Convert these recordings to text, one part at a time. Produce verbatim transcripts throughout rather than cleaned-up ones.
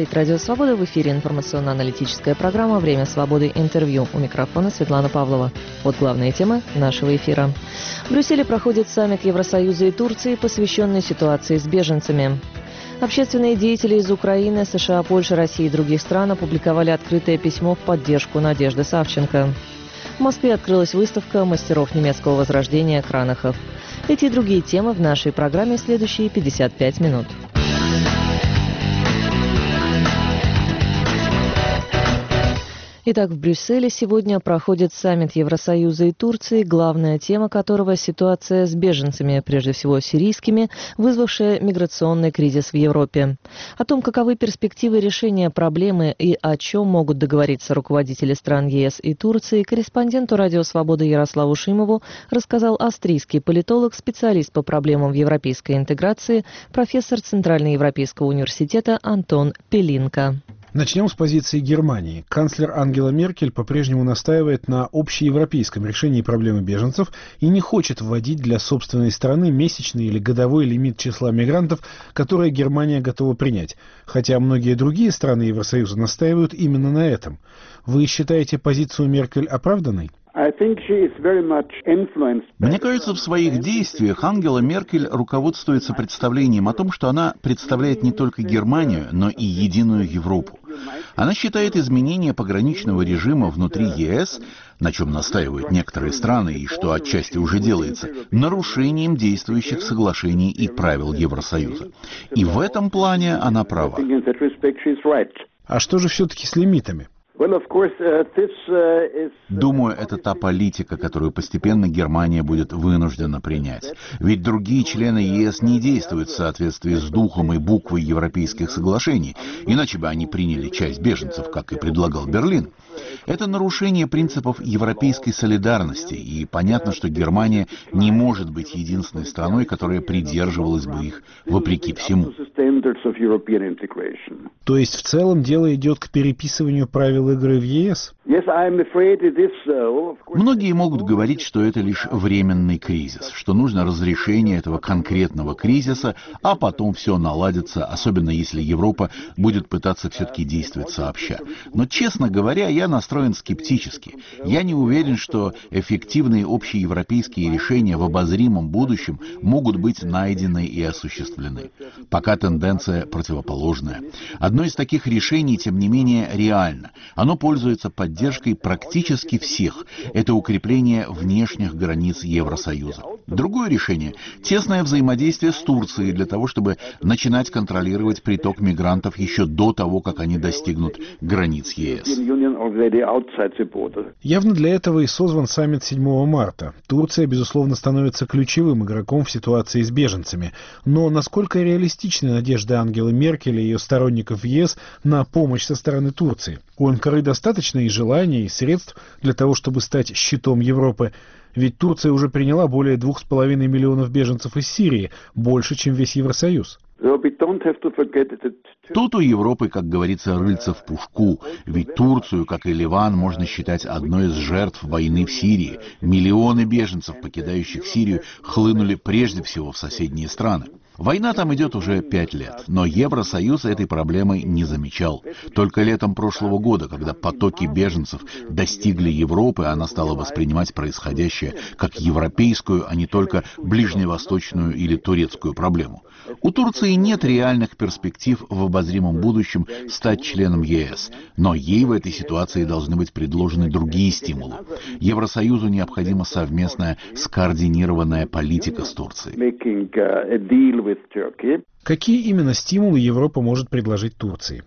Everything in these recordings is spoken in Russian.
говорит Радио Свобода. В эфире информационно-аналитическая программа «Время свободы. Интервью». У микрофона Светлана Павлова. Вот главные темы нашего эфира. В Брюсселе проходит саммит Евросоюза и Турции, посвященный ситуации с беженцами. Общественные деятели из Украины, США, Польши, России и других стран опубликовали открытое письмо в поддержку Надежды Савченко. В Москве открылась выставка мастеров немецкого возрождения Кранахов. Эти и другие темы в нашей программе следующие пятьдесят пять минут. Итак, в Брюсселе сегодня проходит саммит Евросоюза и Турции, главная тема которого – ситуация с беженцами, прежде всего сирийскими, вызвавшая миграционный кризис в Европе. О том, каковы перспективы решения проблемы и о чем могут договориться руководители стран ЕС и Турции, корреспонденту Радио Свобода Ярославу Шимову рассказал австрийский политолог, специалист по проблемам европейской интеграции, профессор Центральноевропейского университета Антон Пелинка. Начнем с позиции Германии. Канцлер Ангела Меркель по-прежнему настаивает на общеевропейском решении проблемы беженцев и не хочет вводить для собственной страны месячный или годовой лимит числа мигрантов, которые Германия готова принять, хотя многие другие страны Евросоюза настаивают именно на этом. Вы считаете позицию Меркель оправданной? Мне кажется, в своих действиях Ангела Меркель руководствуется представлением о том, что она представляет не только Германию, но и единую Европу. Она считает изменение пограничного режима внутри ЕС, на чем настаивают некоторые страны и что отчасти уже делается, нарушением действующих соглашений и правил Евросоюза. И в этом плане она права. А что же все-таки с лимитами? Думаю, это та политика, которую постепенно Германия будет вынуждена принять. Ведь другие члены ЕС не действуют в соответствии с духом и буквой европейских соглашений, иначе бы они приняли часть беженцев, как и предлагал Берлин. Это нарушение принципов европейской солидарности, и понятно, что Германия не может быть единственной страной, которая придерживалась бы их вопреки всему. То есть в целом дело идет к переписыванию правил игры в ЕС? Многие могут говорить, что это лишь временный кризис, что нужно разрешение этого конкретного кризиса, а потом все наладится, особенно если Европа будет пытаться все-таки действовать сообща. Но, честно говоря, я настроен скептически. Я не уверен, что эффективные общеевропейские решения в обозримом будущем могут быть найдены и осуществлены. Пока тенденция противоположная. Одно из таких решений, тем не менее, реально. Оно пользуется поддержкой практически всех. Это укрепление внешних границ Евросоюза. Другое решение – тесное взаимодействие с Турцией для того, чтобы начинать контролировать приток мигрантов еще до того, как они достигнут границ ЕС. Явно для этого и созван саммит седьмого марта. Турция, безусловно, становится ключевым игроком в ситуации с беженцами. Но насколько реалистичны надежды Ангелы Меркель и ее сторонников в ЕС на помощь со стороны Турции? У Анкары достаточно и желания, и средств для того, чтобы стать щитом Европы. Ведь Турция уже приняла более двух с половиной миллионов беженцев из Сирии, больше, чем весь Евросоюз. Тут у Европы, как говорится, рыльца в пушку, ведь Турцию, как и Ливан, можно считать одной из жертв войны в Сирии. Миллионы беженцев, покидающих Сирию, хлынули прежде всего в соседние страны. Война там идет уже пять лет, но Евросоюз этой проблемы не замечал. Только летом прошлого года, когда потоки беженцев достигли Европы, она стала воспринимать происходящее как европейскую, а не только ближневосточную или турецкую проблему. У Турции нет реальных перспектив в обозримом будущем стать членом ЕС, но ей в этой ситуации должны быть предложены другие стимулы. Евросоюзу необходима совместная скоординированная политика с Турцией. Какие именно стимулы Европа может предложить Турции?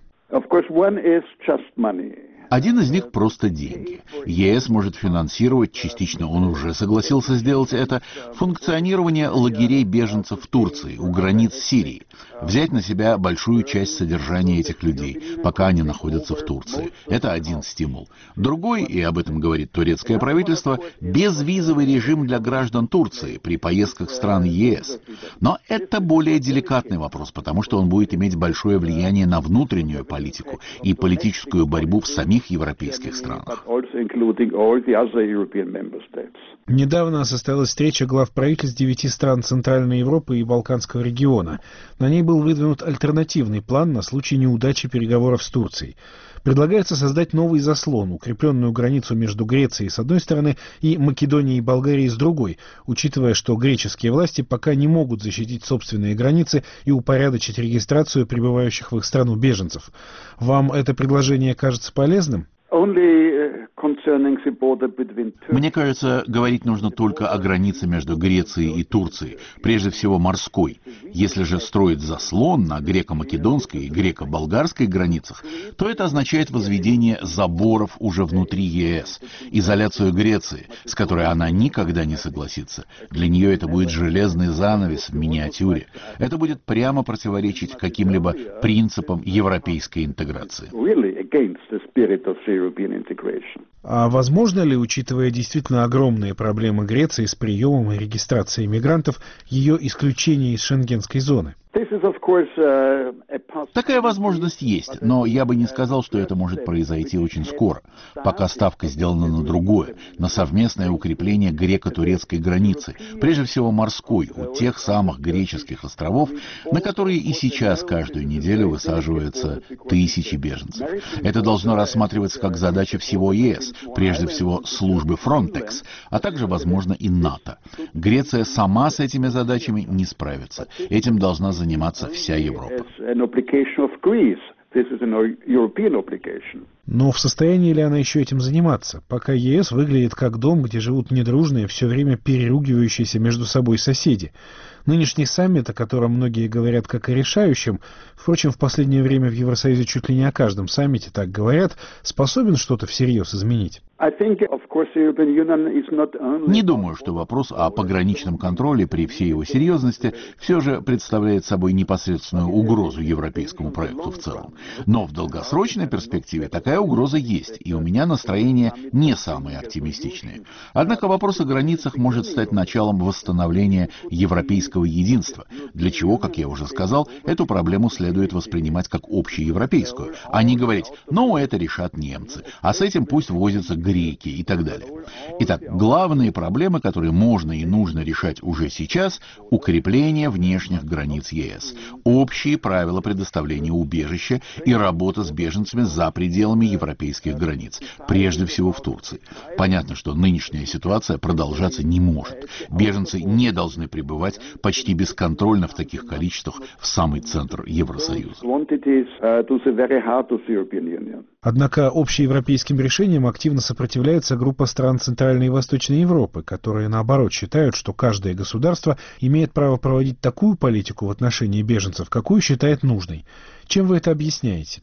Один из них просто деньги. ЕС может финансировать, частично он уже согласился сделать это, функционирование лагерей беженцев в Турции, у границ Сирии. Взять на себя большую часть содержания этих людей, пока они находятся в Турции. Это один стимул. Другой, и об этом говорит турецкое правительство, безвизовый режим для граждан Турции при поездках в страны ЕС. Но это более деликатный вопрос, потому что он будет иметь большое влияние на внутреннюю политику и политическую борьбу в самих других европейских странах. Недавно состоялась встреча глав правительств девяти стран Центральной Европы и Балканского региона. На ней был выдвинут альтернативный план на случай неудачи переговоров с Турцией. Предлагается создать новый заслон, укрепленную границу между Грецией с одной стороны и Македонией и Болгарией с другой, учитывая, что греческие власти пока не могут защитить собственные границы и упорядочить регистрацию прибывающих в их страну беженцев. Вам это предложение кажется полезным? Мне кажется, говорить нужно только о границе между Грецией и Турцией, прежде всего морской. Если же строить заслон на греко-македонской и греко-болгарской границах, то это означает возведение заборов уже внутри ЕС, изоляцию Греции, с которой она никогда не согласится. Для нее это будет железный занавес в миниатюре. Это будет прямо противоречить каким-либо принципам европейской интеграции. А возможно ли, учитывая действительно огромные проблемы Греции с приемом и регистрацией мигрантов, ее исключение из шенгенской зоны? Такая возможность есть, но я бы не сказал, что это может произойти очень скоро. Пока ставка сделана на другое, на совместное укрепление греко-турецкой границы, прежде всего морской, у тех самых греческих островов, на которые и сейчас каждую неделю высаживаются тысячи беженцев. Это должно рассматриваться как задача всего ЕС, прежде всего службы Frontex, а также, возможно, и НАТО. Греция сама с этими задачами не справится. Этим должна заниматься заниматься вся Европа. Но в состоянии ли она еще этим заниматься? Пока ЕС выглядит как дом, где живут недружные, все время переругивающиеся между собой соседи. Нынешний саммит, о котором многие говорят как о решающем, впрочем, в последнее время в Евросоюзе чуть ли не о каждом саммите так говорят, способен что-то всерьез изменить? Не думаю, что вопрос о пограничном контроле при всей его серьезности все же представляет собой непосредственную угрозу европейскому проекту в целом. Но в долгосрочной перспективе такая угроза есть, и у меня настроение не самое оптимистичное. Однако вопрос о границах может стать началом восстановления европейского единства, для чего, как я уже сказал, эту проблему следует воспринимать как общеевропейскую, а не говорить: ну, это решат немцы, а с этим пусть возятся греки и так далее. Итак, главные проблемы, которые можно и нужно решать уже сейчас: укрепление внешних границ ЕС, общие правила предоставления убежища и работа с беженцами за пределами европейских границ, прежде всего в Турции. Понятно, что нынешняя ситуация продолжаться не может. Беженцы не должны пребывать почти бесконтрольно в таких количествах в самый центр Евросоюза. Однако общеевропейским решениям активно сопротивляется группа стран Центральной и Восточной Европы, которые, наоборот, считают, что каждое государство имеет право проводить такую политику в отношении беженцев, какую считает нужной. Чем вы это объясняете?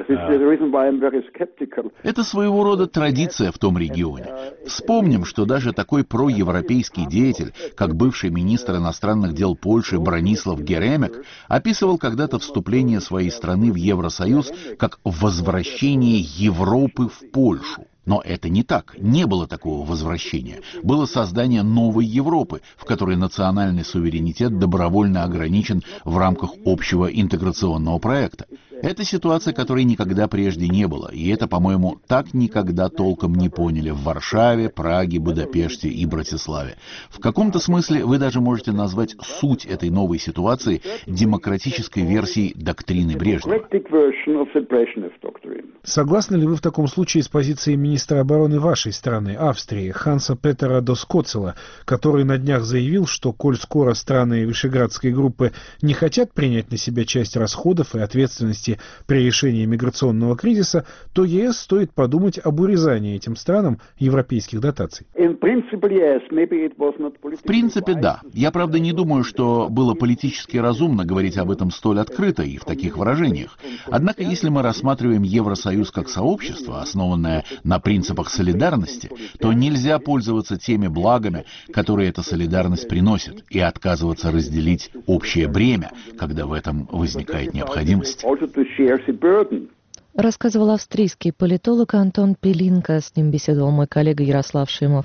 Это своего рода традиция в том регионе. Вспомним, что даже такой проевропейский деятель, как бывший министр иностранных дел Польши Бронислав Геремек, описывал когда-то вступление своей страны в Евросоюз как возвращение Европы в Польшу. Но это не так. Не было такого возвращения. Было создание новой Европы, в которой национальный суверенитет добровольно ограничен в рамках общего интеграционного проекта. Это ситуация, которой никогда прежде не было, и это, по-моему, так никогда толком не поняли в Варшаве, Праге, Будапеште и Братиславе. В каком-то смысле вы даже можете назвать суть этой новой ситуации демократической версией доктрины Брежнева. Согласны ли вы в таком случае с позицией министра обороны вашей страны, Австрии, Ханса Петера Доскоцела, который на днях заявил, что, коль скоро страны Вишеградской группы не хотят принять на себя часть расходов и ответственности при решении миграционного кризиса, то ЕС стоит подумать об урезании этим странам европейских дотаций? В принципе, да. Я, правда, не думаю, что было политически разумно говорить об этом столь открыто и в таких выражениях. Однако, если мы рассматриваем Евросоюз как сообщество, основанное на принципах солидарности, то нельзя пользоваться теми благами, которые эта солидарность приносит, и отказываться разделить общее бремя, когда в этом возникает необходимость. Рассказывал австрийский политолог Антон Пелинка. С ним беседовал мой коллега Ярослав Шимов.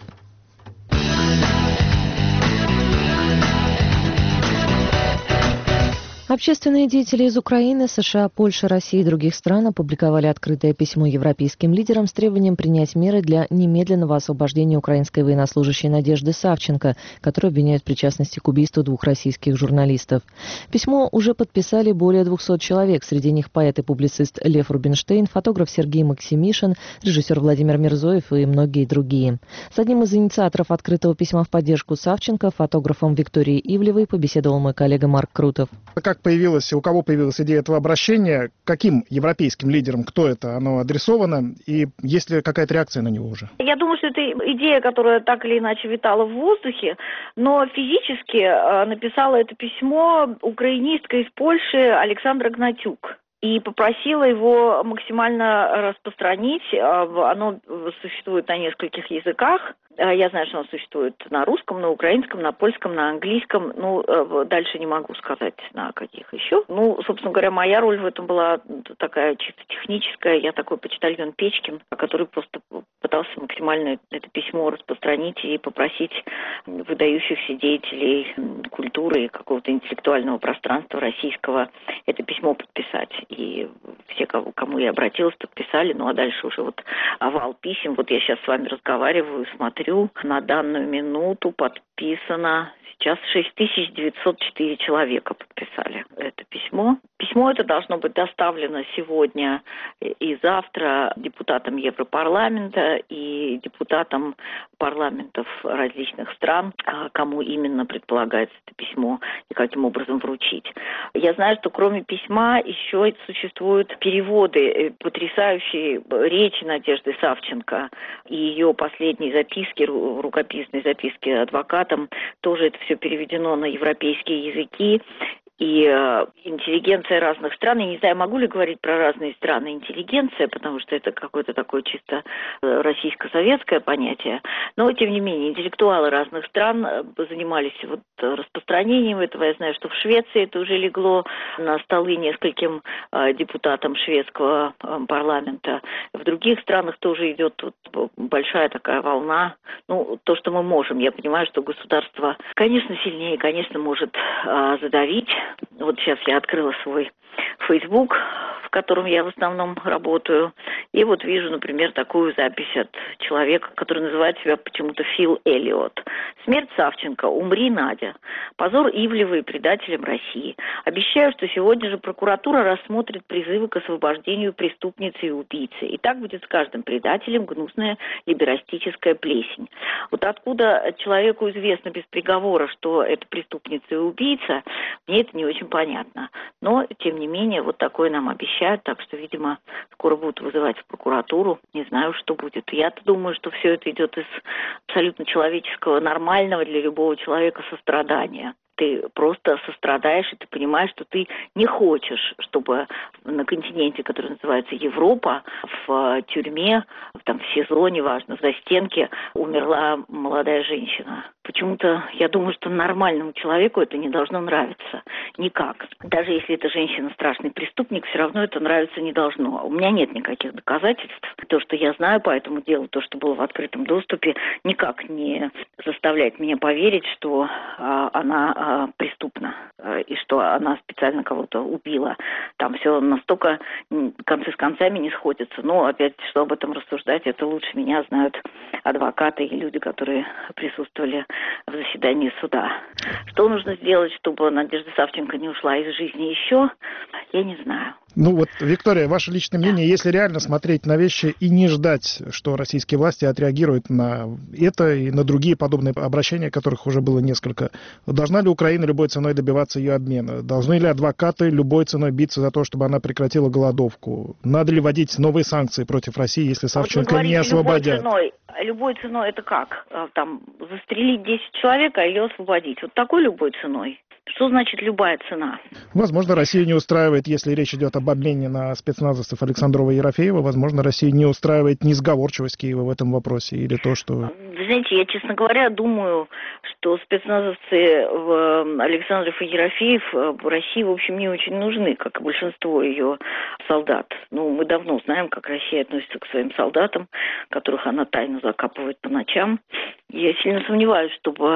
Общественные деятели из Украины, США, Польши, России и других стран опубликовали открытое письмо европейским лидерам с требованием принять меры для немедленного освобождения украинской военнослужащей Надежды Савченко, которую обвиняют в причастности к убийству двух российских журналистов. Письмо уже подписали более двухсот человек, среди них поэт и публицист Лев Рубинштейн, фотограф Сергей Максимишин, режиссер Владимир Мирзоев и многие другие. С одним из инициаторов открытого письма в поддержку Савченко, фотографом Викторией Ивлевой, побеседовал мой коллега Марк Крутов. Как появилась, у кого появилась идея этого обращения, каким европейским лидерам, кто это, оно адресовано, и есть ли какая-то реакция на него уже? Я думаю, что это идея, которая так или иначе витала в воздухе, но физически написала это письмо украинистка из Польши Александра Гнатюк. И попросила его максимально распространить. Оно существует на нескольких языках. Я знаю, что оно существует на русском, на украинском, на польском, на английском. Ну, дальше не могу сказать, на каких еще. Ну, собственно говоря, моя роль в этом была такая чисто техническая. Я такой почтальон Печкин, который просто пытался максимально это письмо распространить и попросить выдающихся деятелей культуры и какого-то интеллектуального пространства российского это письмо подписать. И все, кому я обратилась, подписали. Ну, а дальше уже вот овал писем. Вот я сейчас с вами разговариваю, смотрю. На данную минуту подписано сейчас шесть тысяч девятьсот четыре человека подписали это письмо. Письмо это должно быть доставлено сегодня и завтра депутатам Европарламента и депутатам парламентов различных стран, кому именно предполагается это письмо и каким образом вручить. Я знаю, что кроме письма еще существуют переводы потрясающей речи Надежды Савченко и ее последней записки, рукописной записки адвокатам. Тоже это все переведено на европейские языки. И э, интеллигенция разных стран, я не знаю, могу ли говорить про разные страны интеллигенция, потому что это какое-то такое чисто э, российско-советское понятие, но, тем не менее, интеллектуалы разных стран э, занимались вот распространением этого. Я знаю, что в Швеции это уже легло на столы нескольким э, депутатам шведского э, парламента. В других странах тоже идет вот большая такая волна. Ну, то, что мы можем. Я понимаю, что государство, конечно, сильнее, конечно, может э, задавить. Вот сейчас я открыла свой Facebook, в котором я в основном работаю, и вот вижу, например, такую запись от человека, который называет себя почему-то Фил Эллиот. «Смерть Савченко. Умри, Надя. Позор Ивлевой предателям России. Обещаю, что сегодня же прокуратура рассмотрит призывы к освобождению преступницы и убийцы. И так будет с каждым предателем гнусная либерастическая плесень». Вот откуда человеку известно без приговора, что это преступница и убийца, мне это не очень понятно. Но, тем не менее, вот такое нам обещают, так что, видимо, скоро будут вызывать в прокуратуру. Не знаю, что будет. Я-то думаю, что все это идет из абсолютно человеческого, нормального для любого человека сострадания. Ты просто сострадаешь, и ты понимаешь, что ты не хочешь, чтобы на континенте, который называется Европа, в тюрьме, там, в СИЗО, неважно, в застенке, умерла молодая женщина. Почему-то я думаю, что нормальному человеку это не должно нравиться. Никак. Даже если эта женщина страшный преступник, все равно это нравиться не должно. У меня нет никаких доказательств. То, что я знаю по этому делу, то, что было в открытом доступе, никак не заставляет меня поверить, что а, она а, преступна а, и что она специально кого-то убила. Там все настолько концы с концами не сходятся. Но опять, что об этом рассуждать, это лучше меня знают адвокаты и люди, которые присутствовали в заседании суда. Что нужно сделать, чтобы Надежда Савченко не ушла из жизни еще, я не знаю. Ну вот, Виктория, ваше личное мнение, если реально смотреть на вещи и не ждать, что российские власти отреагируют на это и на другие подобные обращения, которых уже было несколько, должна ли Украина любой ценой добиваться ее обмена? Должны ли адвокаты любой ценой биться за то, чтобы она прекратила голодовку? Надо ли вводить новые санкции против России, если Савченко не освободят? Любой ценой, любой ценой это как? Там, застрелить десять человек, а ее освободить? Вот такой любой ценой? Что значит любая цена? Возможно, Россию не устраивает, если речь идет об обмене на спецназовцев Александрова и Ерофеева. Возможно, Россию не устраивает несговорчивость Киева в этом вопросе или то, что... Вы знаете, я, честно говоря, думаю, что спецназовцы в Александров и Ерофеев в России, в общем, не очень нужны, как и большинство ее солдат. Ну, мы давно знаем, как Россия относится к своим солдатам, которых она тайно закапывает по ночам. Я сильно сомневаюсь, чтобы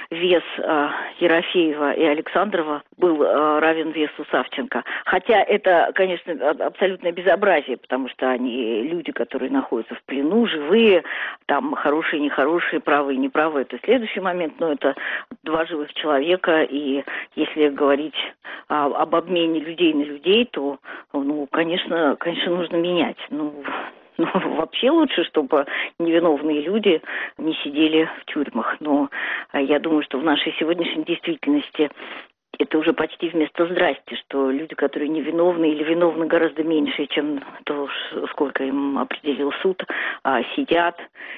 вес э, Ерофеева и Александрова был э, равен весу Савченко. Хотя это, конечно, абсолютное безобразие, потому что они люди, которые находятся в плену, живые, там хорошие, нехорошие, правые, неправые, это следующий момент, но это два живых человека, и если говорить а, об обмене людей на людей, то, ну, конечно, конечно, нужно менять. Ну, ну, вообще лучше, чтобы невиновные люди не сидели в тюрьмах. Но я думаю, что в нашей сегодняшней действительности это уже почти вместо «здрасте», что люди, которые невиновны или виновны гораздо меньше, чем то, сколько им определил суд, сидят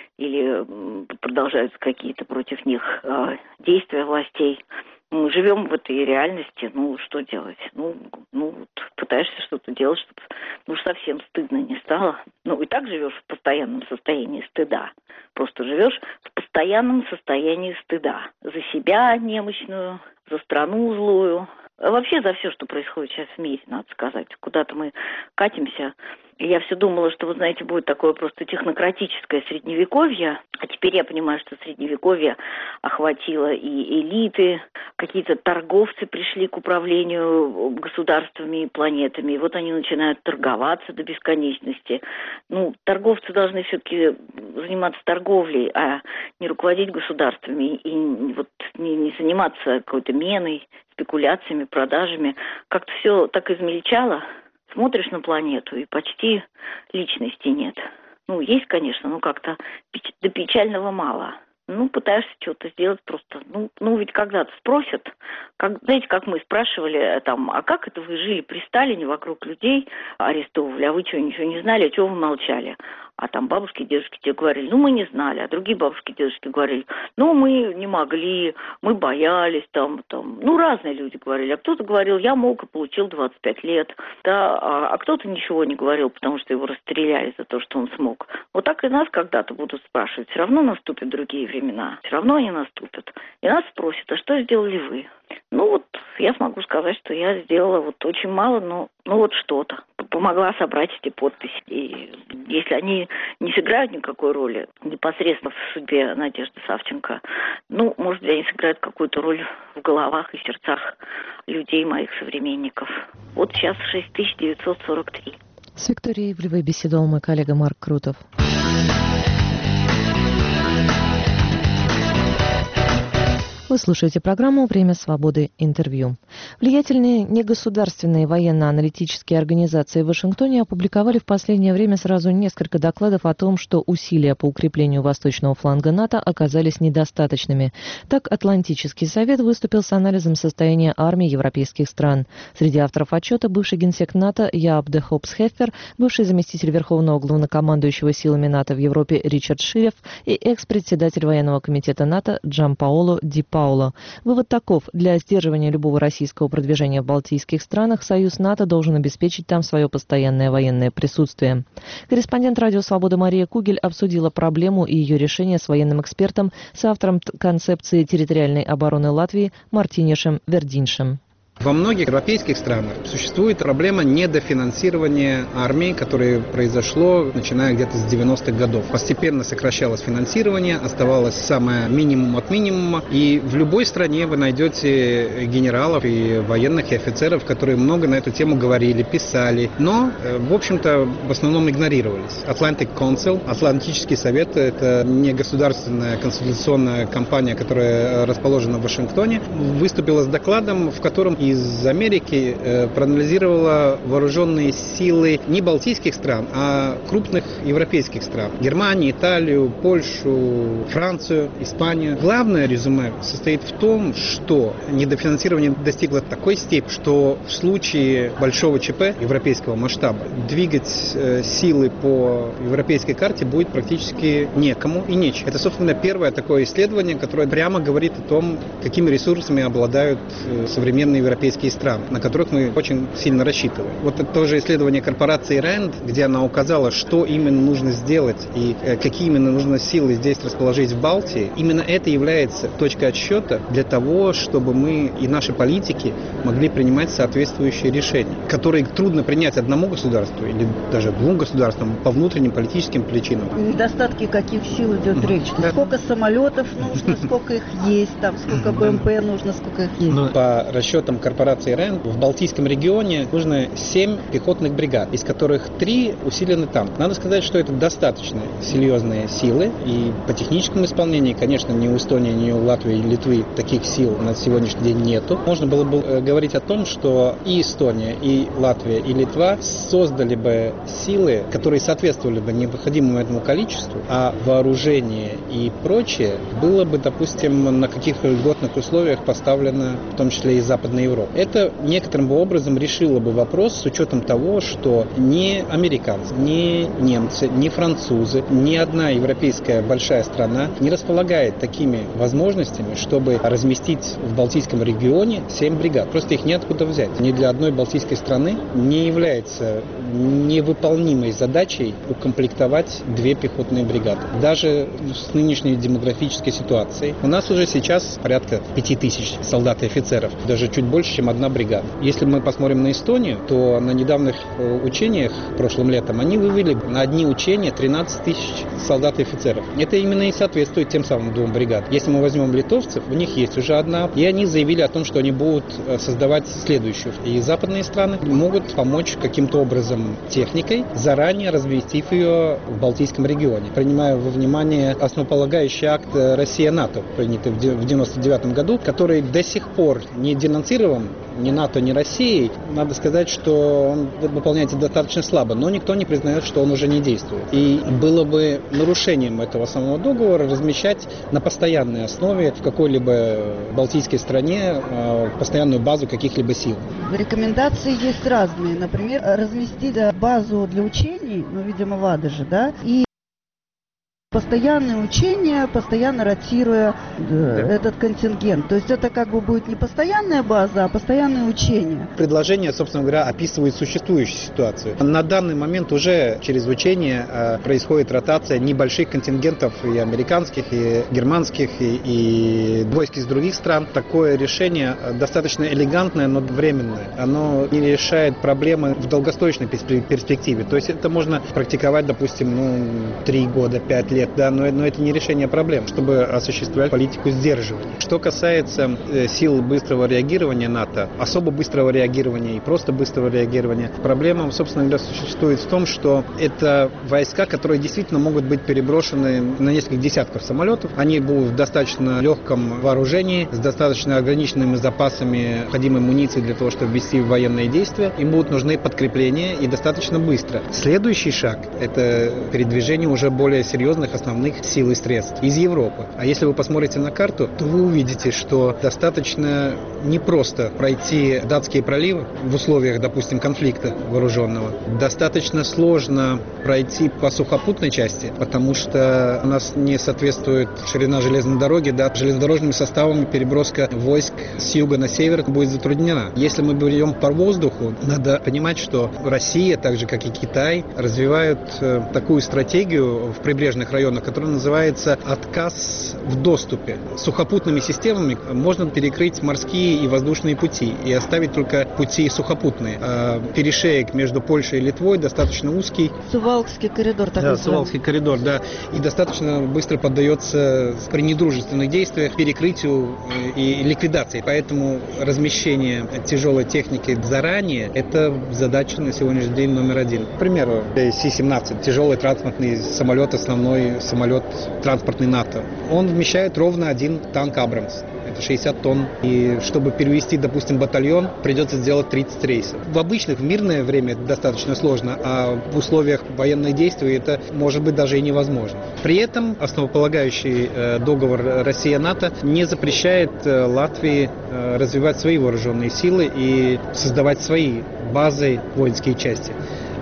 или продолжаются какие-то против них действия властей. Мы живем в этой реальности, ну, что делать? Ну, ну пытаешься что-то делать, чтобы ну, совсем стыдно не стало. Ну, и так живешь в постоянном состоянии стыда. Просто живешь в постоянном состоянии стыда. За себя немощную, за страну злую. А вообще за все, что происходит сейчас в мире, надо сказать. Куда-то мы катимся. И я все думала, что, вы знаете, будет такое просто технократическое средневековье. А теперь я понимаю, что средневековье охватило и элиты, какие-то торговцы пришли к управлению государствами и планетами. И вот они начинают торговаться до бесконечности. Ну, торговцы должны все-таки заниматься торговлей, а не руководить государствами. И вот не, не заниматься какой-то меной, спекуляциями, продажами. Как-то все так измельчало. Смотришь на планету, и почти личности нет. Ну, есть, конечно, но как-то печ- до печального мало. Ну, пытаешься что-то сделать просто. Ну, ну ведь когда-то спросят, как, знаете, как мы спрашивали, там, а как это вы жили при Сталине, вокруг людей арестовывали, а вы что, ничего не знали, а чего вы молчали? А там бабушки и дедушки тебе говорили, ну, мы не знали, а другие бабушки и дедушки говорили, ну, мы не могли, мы боялись, там, там, ну, разные люди говорили. А кто-то говорил, я мог и получил двадцать пять лет, да, а, а кто-то ничего не говорил, потому что его расстреляли за то, что он смог. Вот так и нас когда-то будут спрашивать. Все равно наступят другие времена, все равно они наступят. И нас спросят, а что сделали вы? Ну, вот я смогу сказать, что я сделала вот очень мало, но ну, вот что-то. Помогла собрать эти подписи. И если они не сыграют никакой роли непосредственно в судьбе Надежды Савченко, ну, может быть, они сыграют какую-то роль в головах и сердцах людей, моих современников. Вот сейчас шесть тысяч девятьсот сорок три. С Викторией Ивлевой беседовал мой коллега Марк Крутов. Вы слушаете программу «Время свободы. Интервью». Влиятельные негосударственные военно-аналитические организации в Вашингтоне опубликовали в последнее время сразу несколько докладов о том, что усилия по укреплению восточного фланга НАТО оказались недостаточными. Так, Атлантический совет выступил с анализом состояния армий европейских стран. Среди авторов отчета бывший генсек НАТО Яап де Хопс-Хеффер, бывший заместитель Верховного главнокомандующего силами НАТО в Европе Ричард Ширев и экс-председатель военного комитета НАТО Джампаоло Ди Пауло. Вывод таков. Для сдерживания любого российского продвижения в балтийских странах Союз НАТО должен обеспечить там свое постоянное военное присутствие. Корреспондент «Радио Свобода» Мария Кугель обсудила проблему и ее решение с военным экспертом, с автором концепции территориальной обороны Латвии Мартинишем Вердиншем. Во многих европейских странах существует проблема недофинансирования армии, которое произошло начиная где-то с девяностых годов. Постепенно сокращалось финансирование, оставалось самое минимум от минимума. И в любой стране вы найдете генералов и военных, и офицеров, которые много на эту тему говорили, писали, но, в общем-то, в основном игнорировались. Atlantic Council, Атлантический совет, это не государственная консультационная компания, которая расположена в Вашингтоне, выступила с докладом, в котором из Америки э, проанализировала вооруженные силы не балтийских стран, а крупных европейских стран. Германию, Италию, Польшу, Францию, Испанию. Главное резюме состоит в том, что недофинансирование достигло такой степени, что в случае большого ЧП европейского масштаба двигать э, силы по европейской карте будет практически некому и нечем. Это, собственно, первое такое исследование, которое прямо говорит о том, какими ресурсами обладают э, современные европейские европейские страны, на которых мы очень сильно рассчитываем. Вот это тоже исследование корпорации рэнд, где она указала, что именно нужно сделать и какие именно нужно силы здесь расположить в Балтии. Именно это является точкой отсчета для того, чтобы мы и наши политики могли принимать соответствующие решения, которые трудно принять одному государству или даже двум государствам по внутренним политическим причинам. Недостатки каких сил идет речь? Сколько самолетов нужно, сколько их есть, там, сколько БМП нужно, сколько их есть? По расчетам корпорации рэнд в Балтийском регионе нужно семь пехотных бригад, из которых три усилены там. Надо сказать, что это достаточно серьезные силы, и по техническому исполнению, конечно, ни у Эстонии, ни у Латвии и Литвы таких сил на сегодняшний день нету. Можно было бы говорить о том, что и Эстония, и Латвия, и Литва создали бы силы, которые соответствовали бы необходимому этому количеству, а вооружение и прочее было бы, допустим, на каких-то льготных условиях поставлено, в том числе и Западной Европе. Это некоторым образом решило бы вопрос с учетом того, что ни американцы, ни немцы, ни французы, ни одна европейская большая страна не располагает такими возможностями, чтобы разместить в Балтийском регионе семь бригад. Просто их неоткуда взять. Ни для одной балтийской страны не является невыполнимой задачей укомплектовать две пехотные бригады. Даже с нынешней демографической ситуацией у нас уже сейчас порядка пяти тысяч солдат и офицеров, даже чуть больше, чем одна бригада. Если мы посмотрим на Эстонию, то на недавних учениях прошлым летом они вывели на одни учения тринадцать тысяч солдат и офицеров. Это именно и соответствует тем самым двум бригадам. Если мы возьмем литовцев, у них есть уже одна, и они заявили о том, что они будут создавать следующую. И западные страны могут помочь каким-то образом техникой, заранее разместив ее в Балтийском регионе. Принимая во внимание основополагающий акт Россия-НАТО, принятый в девяносто девятом году, который до сих пор не денонсирован ни НАТО, ни Россией. Надо сказать, что он выполняется достаточно слабо, но никто не признает, что он уже не действует. И было бы нарушением этого самого договора размещать на постоянной основе в какой-либо балтийской стране постоянную базу каких-либо сил. Рекомендации есть разные. Например, разместить базу для учений, ну, видимо, в Адаже, да, и постоянные учения, постоянно ротируя э, этот контингент. То есть это как бы будет не постоянная база, а постоянные учения. Предложение, собственно говоря, описывает существующую ситуацию. На данный момент уже через учения э, происходит ротация небольших контингентов и американских, и германских, и, и войск из других стран. Такое решение достаточно элегантное, но временное. Оно не решает проблемы в долгосрочной перспективе. То есть это можно практиковать, допустим, ну, три года, пять лет. Да, но, но это не решение проблем, чтобы осуществлять политику сдерживания. Что касается э, сил быстрого реагирования НАТО, особо быстрого реагирования и просто быстрого реагирования, проблема, собственно говоря, существует в том, что это войска, которые действительно могут быть переброшены на несколько десятков самолетов. Они будут в достаточно легком вооружении, с достаточно ограниченными запасами необходимой муниции для того, чтобы ввести в военные действия. Им будут нужны подкрепления и достаточно быстро. Следующий шаг – это передвижение уже более серьезных основных сил и средств из Европы. А если вы посмотрите на карту, то вы увидите, что достаточно непросто пройти датские проливы в условиях, допустим, конфликта вооруженного. Достаточно сложно пройти по сухопутной части, потому что у нас не соответствует ширина железной дороги, да, железнодорожными составами переброска войск с юга на север будет затруднена. Если мы берем по воздуху, надо понимать, что Россия, так же как и Китай, развивают э, такую стратегию в прибрежных районах, который называется отказ в доступе. Сухопутными системами можно перекрыть морские и воздушные пути и оставить только пути сухопутные. А перешеек между Польшей и Литвой достаточно узкий. Сувалкский коридор. Так да, Сувалкский коридор, да. И достаточно быстро поддается при недружественных действиях перекрытию и ликвидации. Поэтому размещение тяжелой техники заранее – это задача на сегодняшний день номер один. К примеру, Си семнадцать, тяжелый транспортный самолет, основной самолет транспортный НАТО. Он вмещает ровно один танк «Абрамс». Это шестьдесят тонн. И чтобы перевести, допустим, батальон, придется сделать тридцать рейсов. В обычных, в мирное время это достаточно сложно, а в условиях военных действий это может быть даже и невозможно. При этом основополагающий э, договор Россия-НАТО не запрещает э, Латвии э, развивать свои вооруженные силы и создавать свои базы, воинские части.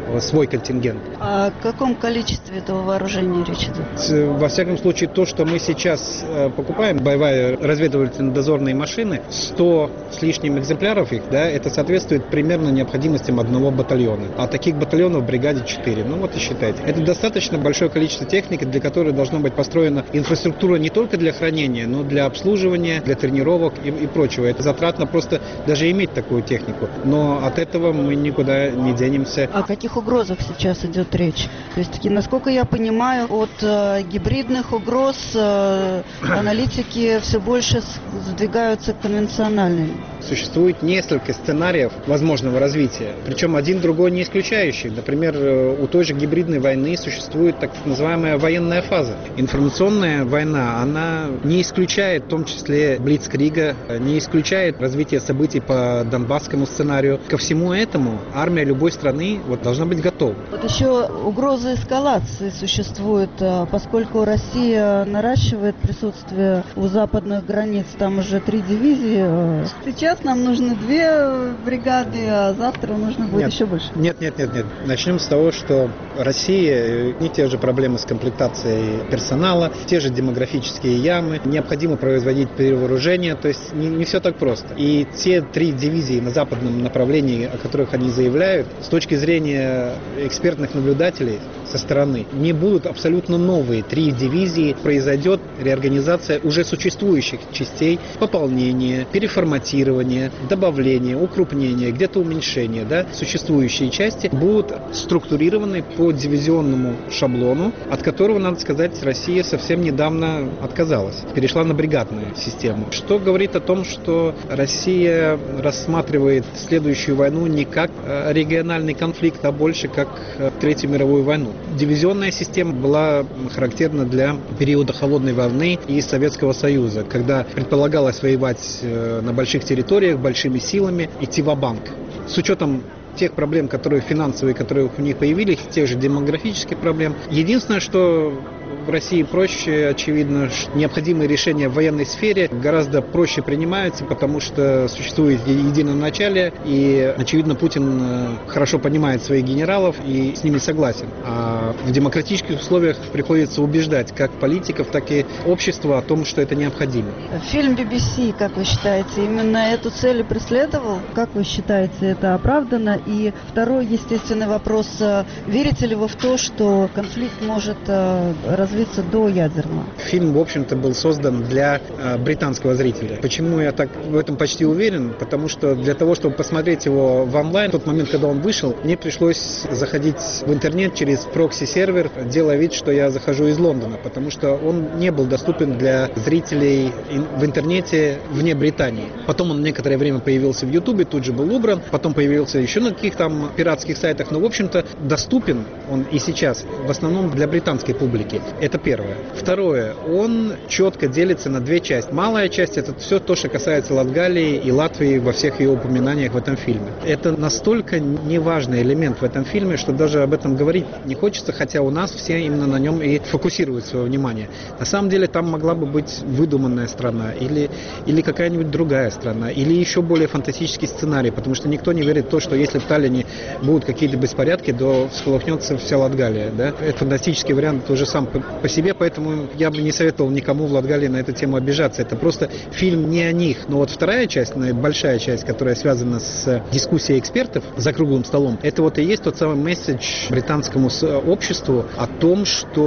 свой контингент. О каком количестве этого вооружения речь идет? Во всяком случае, то, что мы сейчас покупаем, боевая разведывательно-дозорные машины, сто с лишним экземпляров их, да, это соответствует примерно необходимостям одного батальона. А таких батальонов в бригаде четыре. Ну вот и считайте. Это достаточно большое количество техники, для которой должна быть построена инфраструктура не только для хранения, но для обслуживания, для тренировок и, и прочего. Это затратно просто даже иметь такую технику. Но от этого мы никуда не денемся. О каких угрозах сейчас идет речь? То есть, насколько я понимаю, от э, гибридных угроз э, аналитики все больше сдвигаются к конвенциональным. Существует несколько сценариев возможного развития, причем один другой не исключающий. Например, у той же гибридной войны существует так называемая военная фаза. Информационная война, она не исключает в том числе блицкрига, не исключает развитие событий по донбасскому сценарию. Ко всему этому армия любой страны вот, должна быть готова. Вот еще угроза эскалации существует, поскольку Россия наращивает присутствие у западных границ, там уже три дивизии. Сейчас нам нужны две бригады, а завтра нужно будет нет, еще больше. Нет, нет, нет, нет. Начнем с того, что Россия, не те же проблемы с комплектацией персонала, те же демографические ямы, необходимо производить перевооружение, то есть не, не все так просто. И те три дивизии на западном направлении, о которых они заявляют, с точки зрения экспертных наблюдателей со стороны, не будут абсолютно новые. Три дивизии, произойдет реорганизация уже существующих частей, пополнение, переформатирование, добавление, укрупнение, где-то уменьшение. Да? Существующие части будут структурированы по дивизионному шаблону, от которого, надо сказать, Россия совсем недавно отказалась. Перешла на бригадную систему. Что говорит о том, что Россия рассматривает следующую войну не как региональный конфликт, а больше как Третью мировую войну. Дивизионная система была характерна для периода Холодной войны и Советского Союза, когда предполагалось воевать на больших территориях, большими силами, идти ва-банк. С учетом тех проблем, которые финансовые, которые у них появились, тех же демографических проблем. Единственное, что в России проще, очевидно, необходимые решения в военной сфере гораздо проще принимаются, потому что существует единоначалие, и, очевидно, Путин хорошо понимает своих генералов и с ними согласен. А в демократических условиях приходится убеждать как политиков, так и общество о том, что это необходимо. Фильм би би си, как вы считаете, именно эту цель и преследовал? Как вы считаете, это оправдано? И второй естественный вопрос. Верите ли вы в то, что конфликт может развиться до ядерного? Фильм, в общем-то, был создан для британского зрителя. Почему я так в этом почти уверен? Потому что для того, чтобы посмотреть его в онлайн, в тот момент, когда он вышел, мне пришлось заходить в интернет через прокси-сервер, делая вид, что я захожу из Лондона, потому что он не был доступен для зрителей в интернете вне Британии. Потом он некоторое время появился в Ютубе, тут же был убран, потом появился еще на каких-то там пиратских сайтах, но, в общем-то, доступен он и сейчас в основном для британской публики. Это первое. Второе. Он четко делится на две части. Малая часть — это все то, что касается Латгалии и Латвии во всех ее упоминаниях в этом фильме. Это настолько неважный элемент в этом фильме, что даже об этом говорить не хочется, хотя у нас все именно на нем и фокусируют свое внимание. На самом деле там могла бы быть выдуманная страна или, или какая-нибудь другая страна, или еще более фантастический сценарий, потому что никто не верит в то, что если в Таллине будут какие-то беспорядки, то всколыхнется вся Латгалия. Да? Это фантастический вариант уже сам по, по себе, поэтому я бы не советовал никому в Латгалии на эту тему обижаться. Это просто фильм не о них. Но вот вторая часть, большая часть, которая связана с дискуссией экспертов за круглым столом, это вот и есть тот самый месседж британскому обществу о том,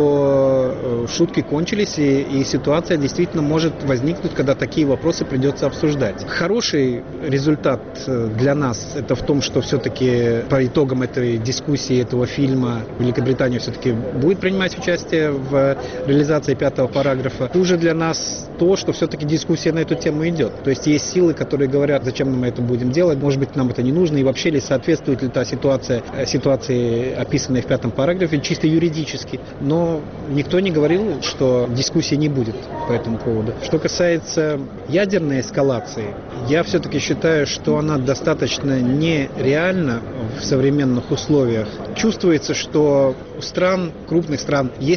что шутки кончились и, и ситуация действительно может возникнуть, когда такие вопросы придется обсуждать. Хороший результат для нас это в том, что все-таки по итогам этой дискуссии, этого фильма, Великобритания все-таки будет принимать участие в реализации пятого параграфа. Хуже для нас то, что все-таки дискуссия на эту тему идет. То есть есть силы, которые говорят, зачем мы это будем делать, может быть, нам это не нужно, и вообще ли соответствует ли та ситуация, ситуации, описанной в пятом параграфе, чисто юридически. Но никто не говорил, что дискуссии не будет по этому поводу. Что касается ядерной эскалации, я все-таки считаю, что она достаточно нереальна в современных условиях. Чувствуется, что у стран, крупных стран, есть желание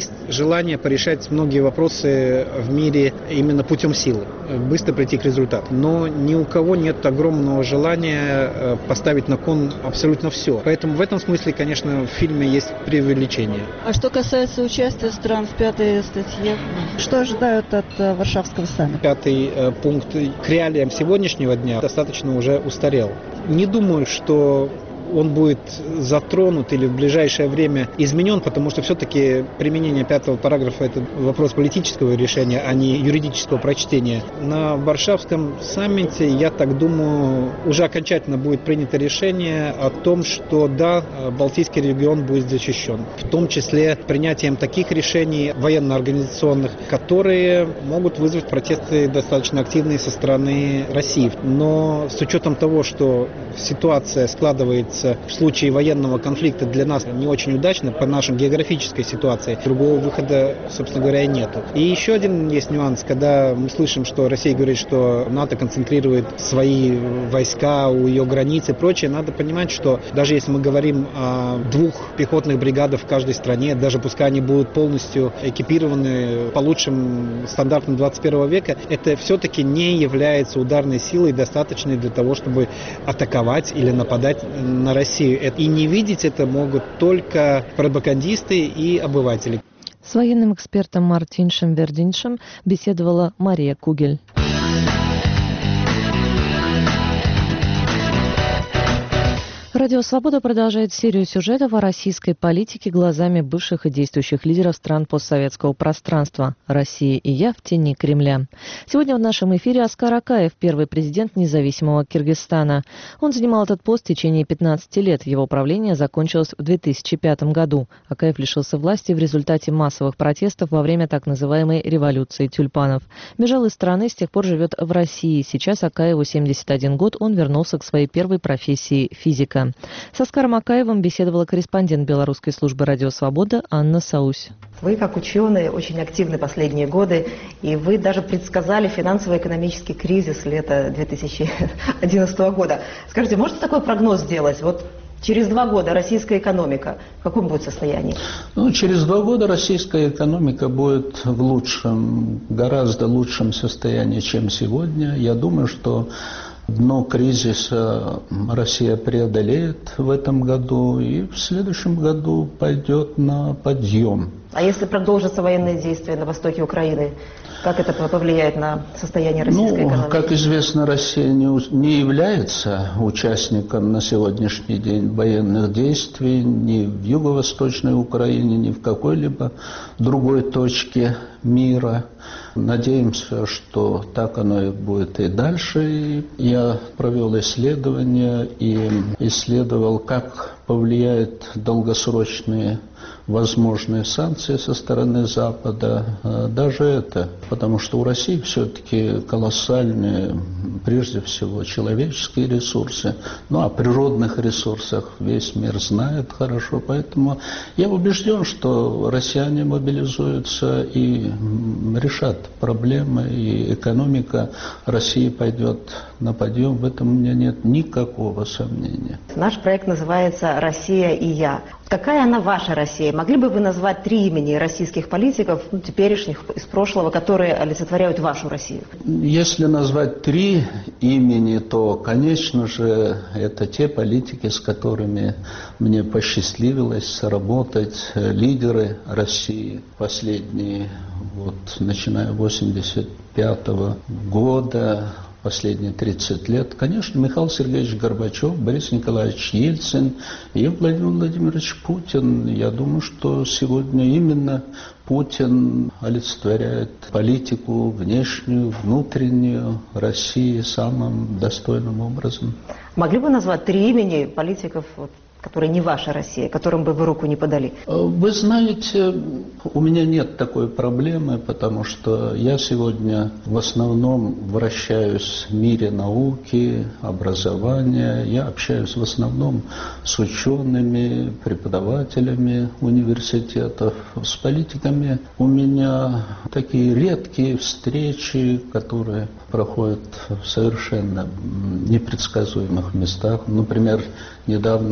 желание порешать многие вопросы в мире именно путем силы, быстро прийти к результату. Но ни у кого нет огромного желания поставить на кон абсолютно все. Поэтому в этом смысле, конечно, в фильме есть преувеличение. А что касается участия стран в пятой статье, что ожидают от Варшавского саммита? Пятый э, пункт к реалиям сегодняшнего дня достаточно уже устарел. Не думаю, что он будет затронут или в ближайшее время изменен, потому что все-таки применение пятого параграфа – это вопрос политического решения, а не юридического прочтения. На Варшавском саммите, я так думаю, уже окончательно будет принято решение о том, что да, Балтийский регион будет защищен. В том числе принятием таких решений военно-организационных, которые могут вызвать протесты достаточно активные со стороны России. Но с учетом того, что ситуация складывается в случае военного конфликта для нас не очень удачно по нашей географической ситуации. Другого выхода, собственно говоря, и нету. И еще один есть нюанс, когда мы слышим, что Россия говорит, что НАТО концентрирует свои войска у ее границ и прочее, надо понимать, что даже если мы говорим о двух пехотных бригадах в каждой стране, даже пускай они будут полностью экипированы по лучшим стандартам двадцать первого века, это все-таки не является ударной силой, достаточной для того, чтобы атаковать или нападать на Россию. И не видеть это могут только пропагандисты и обыватели. С военным экспертом Мартиншем Вердиншем беседовала Мария Кугель. Радио «Свобода» продолжает серию сюжетов о российской политике глазами бывших и действующих лидеров стран постсоветского пространства. «Россия и я в тени Кремля». Сегодня в нашем эфире Оскар Акаев, первый президент независимого Киргизстана. Он занимал этот пост в течение пятнадцати лет. Его правление закончилось в две тысячи пятом году. Акаев лишился власти в результате массовых протестов во время так называемой революции тюльпанов. Бежал из страны, с тех пор живет в России. Сейчас Акаеву семьдесят один год, он вернулся к своей первой профессии – физика. С Оскаром Акаевым беседовала корреспондент белорусской службы «Радио Свобода» Анна Саусь. Вы, как ученые, очень активны последние годы, и вы даже предсказали финансово-экономический кризис лета две тысячи одиннадцатого года. Скажите, можете такой прогноз сделать? Вот через два года российская экономика в каком будет состоянии? Ну, через два года российская экономика будет в лучшем, гораздо лучшем состоянии, чем сегодня. Я думаю, что дно кризиса Россия преодолеет в этом году и в следующем году пойдет на подъем. А если продолжатся военные действия на востоке Украины, как это повлияет на состояние российской ну, экономики? Как известно, Россия не, не является участником на сегодняшний день военных действий ни в юго-восточной Украине, ни в какой-либо другой точке мира. Надеемся, что так оно и будет и дальше. Я провел исследование и исследовал, как повлияют долгосрочные возможные санкции со стороны Запада. Даже это, потому что у России все-таки колоссальные, прежде всего, человеческие ресурсы. Ну, о природных ресурсах весь мир знает хорошо. Поэтому я убежден, что россияне мобилизуются и решат проблемы, и экономика России пойдет на подъем. В этом у меня нет никакого сомнения. Наш проект называется «Россия и я». Какая она ваша Россия? Могли бы вы назвать три имени российских политиков, ну, теперешних, из прошлого, которые олицетворяют вашу Россию? Если назвать три имени, то, конечно же, это те политики, с которыми мне посчастливилось сработать, лидеры России последние, вот, начиная с восемьдесят пятого года, последние тридцать лет, конечно, Михаил Сергеевич Горбачев, Борис Николаевич Ельцин и Владимир Владимирович Путин. Я думаю, что сегодня именно Путин олицетворяет политику внешнюю, внутреннюю России самым достойным образом. Могли бы назвать три имени политиков, которые не ваша Россия, которым бы вы руку не подали? Вы знаете, у меня нет такой проблемы, потому что я сегодня в основном вращаюсь в мире науки, образования. Я общаюсь в основном с учеными, преподавателями университетов. С политиками у меня такие редкие встречи, которые проходят в совершенно непредсказуемых местах. Например, недавно вот в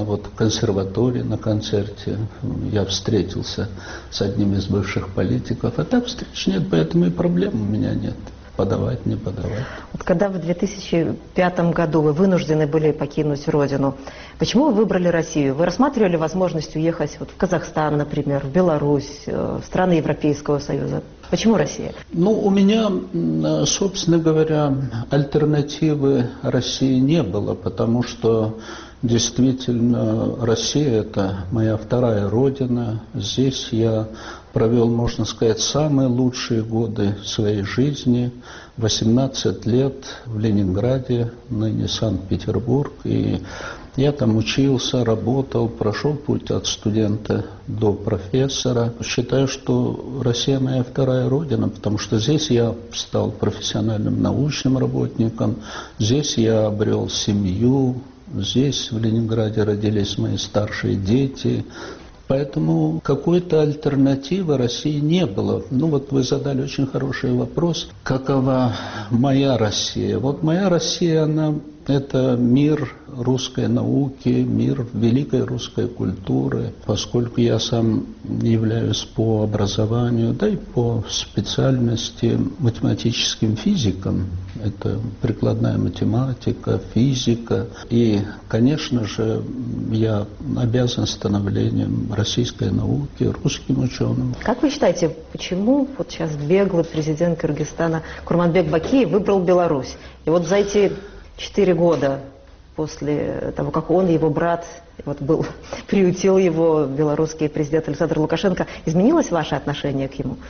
консерватории на концерте. Я встретился с одним из бывших политиков. А так встреч нет, поэтому и проблем у меня нет. Подавать, не подавать. Вот когда в две тысячи пятом году вы вынуждены были покинуть родину, почему вы выбрали Россию? Вы рассматривали возможность уехать вот в Казахстан, например, в Беларусь, в страны Европейского Союза? Почему Россия? Ну, у меня, собственно говоря, альтернативы России не было, потому что действительно Россия – это моя вторая родина. Здесь я провел, можно сказать, самые лучшие годы своей жизни. восемнадцать лет в Ленинграде, ныне Санкт-Петербург. И я там учился, работал, прошел путь от студента до профессора. Считаю, что Россия моя вторая родина, потому что здесь я стал профессиональным научным работником, здесь я обрел семью, здесь в Ленинграде родились мои старшие дети. Поэтому какой-то альтернативы России не было. Ну вот вы задали очень хороший вопрос. Какова моя Россия? Вот моя Россия, она это мир русской науки, мир великой русской культуры. Поскольку я сам являюсь по образованию, да и по специальности математическим физиком, это прикладная математика, физика. И, конечно же, я обязан становлением российской науки, русским ученым. Как вы считаете, почему вот сейчас беглый президент Кыргызстана Курманбек Бакиев выбрал Беларусь? И вот за эти четыре года после того, как он и его брат вот был, приютил его белорусский президент Александр Лукашенко, изменилось ваше отношение к нему?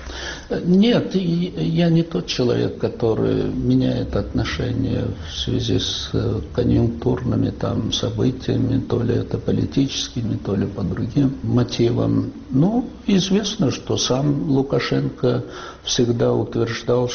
Нет, я не тот человек, который меняет отношения в связи с конъюнктурными там событиями, то ли это политическими, то ли по другим мотивам. Но известно, что сам Лукашенко всегда утверждал,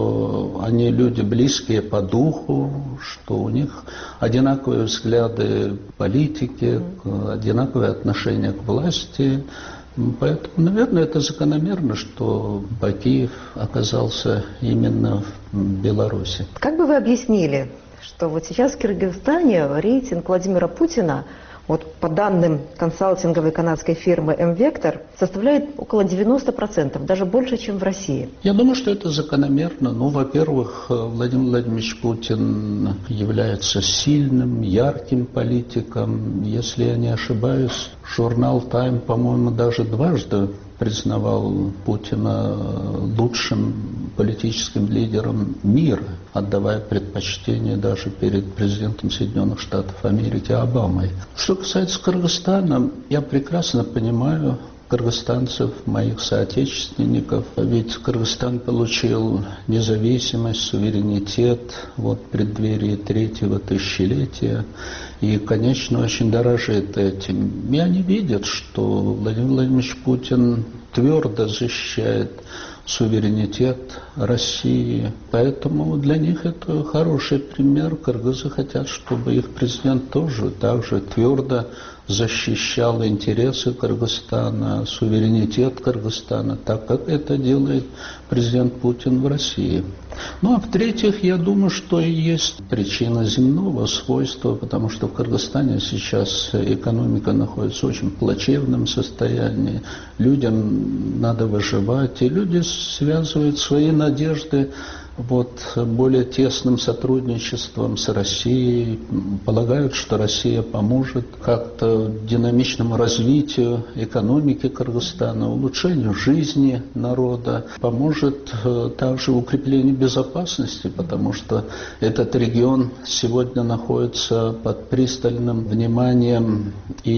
что они люди близкие по духу, что у них одинаковые взгляды политики, одинаковое отношение к власти. Поэтому, наверное, это закономерно, что Бакиев оказался именно в Беларуси. Как бы вы объяснили, что вот сейчас в Кыргызстане рейтинг Владимира Путина, вот по данным консалтинговой канадской фирмы «М-Вектор», составляет около девяноста процентов, даже больше, чем в России? Я думаю, что это закономерно. Ну, во-первых, Владимир Владимирович Путин является сильным, ярким политиком. Если я не ошибаюсь, журнал «Тайм», по-моему, даже дважды признавал Путина лучшим политическим лидером мира, отдавая предпочтение даже перед президентом Соединенных Штатов Америки Обамой. Что касается Кыргызстана, я прекрасно понимаю кыргызстанцев, моих соотечественников. Ведь Кыргызстан получил независимость, суверенитет вот, в преддверии третьего тысячелетия. И, конечно, очень дорожит этим. И они видят, что Владимир Владимирович Путин твердо защищает суверенитет России. Поэтому для них это хороший пример. Кыргызы хотят, чтобы их президент тоже так же твердо защищал интересы Кыргызстана, суверенитет Кыргызстана, так как это делает президент Путин в России. Ну а в-третьих, я думаю, что и есть причина земного свойства, потому что в Кыргызстане сейчас экономика находится в очень плачевном состоянии, людям надо выживать, и люди связывают свои надежды вот, более тесным сотрудничеством с Россией, полагают, что Россия поможет как-то динамичному развитию экономики Кыргызстана, улучшению жизни народа, поможет также укреплению безопасности, потому что этот регион сегодня находится под пристальным вниманием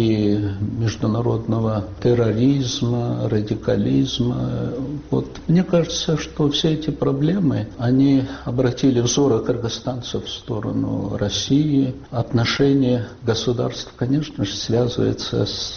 и международного терроризма, радикализма. Вот, мне кажется, что все эти проблемы, они обратили взоры кыргызстанцев в сторону России. Отношение государств, конечно же, связывается с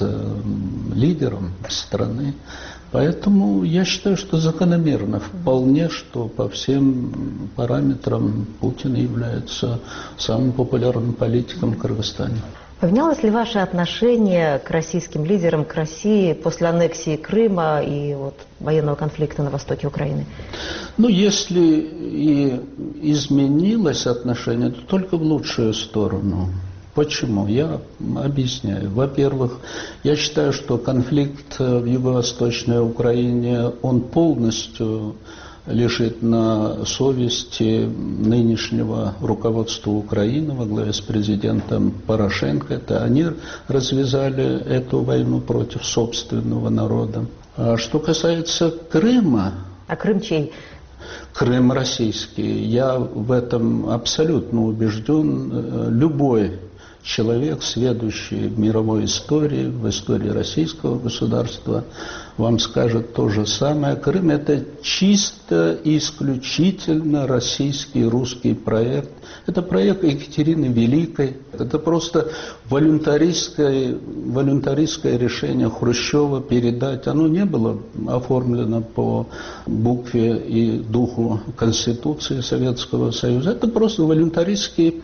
лидером страны. Поэтому я считаю, что закономерно вполне, что по всем параметрам Путин является самым популярным политиком в Кыргызстане. Поменялось ли ваше отношение к российским лидерам, к России после аннексии Крыма и вот военного конфликта на востоке Украины? Ну, если и изменилось отношение, то только в лучшую сторону. Почему? Я объясняю. Во-первых, я считаю, что конфликт в Юго-Восточной Украине, он полностью лежит на совести нынешнего руководства Украины во главе с президентом Порошенко. Это они развязали эту войну против собственного народа. А что касается Крыма... А Крым чей? Крым российский. Я в этом абсолютно убежден. Любой человек, сведущий в мировой истории, в истории российского государства, вам скажет то же самое. Крым – это чисто и исключительно российский, русский проект. Это проект Екатерины Великой. Это просто волюнтаристское, волюнтаристское решение Хрущева передать. Оно не было оформлено по букве и духу Конституции Советского Союза. Это просто волюнтаристский